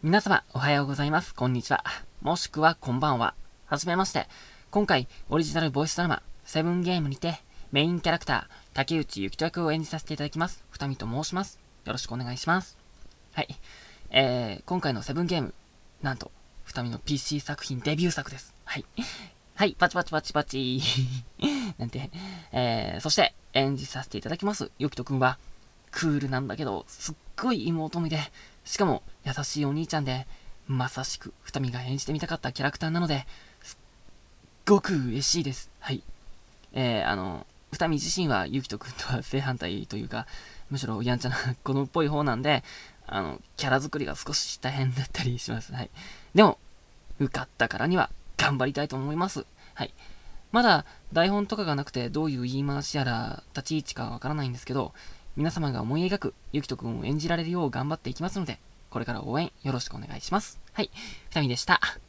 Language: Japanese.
皆様、おはようございます。こんにちは。もしくは、こんばんは。はじめまして。今回、オリジナルボイスドラマ、セブンゲームにて、メインキャラクター、竹内ゆきと役を演じさせていただきます。ふたみと申します。よろしくお願いします。はい。今回のセブンゲーム、なんと、ふたみの PC 作品デビュー作です。はい。はい、パチパチパチパチなんて、そして、演じさせていただきます、ゆきとくんは、クールなんだけど、すっごい妹思いで、しかも優しいお兄ちゃんで、まさしく二見が演じてみたかったキャラクターなので、すっごく嬉しいです。はい。二見自身はゆきとくんとは正反対というか、むしろやんちゃな子供っぽい方なんで、キャラ作りが少し大変だったりします。はい。でも、受かったからには頑張りたいと思います。はい。まだ台本とかがなくてどういう言い回しやら立ち位置かわからないんですけど、皆様が思い描くゆきとくんを演じられるよう頑張っていきますので、これから応援よろしくお願いします。はい、ふたみでした。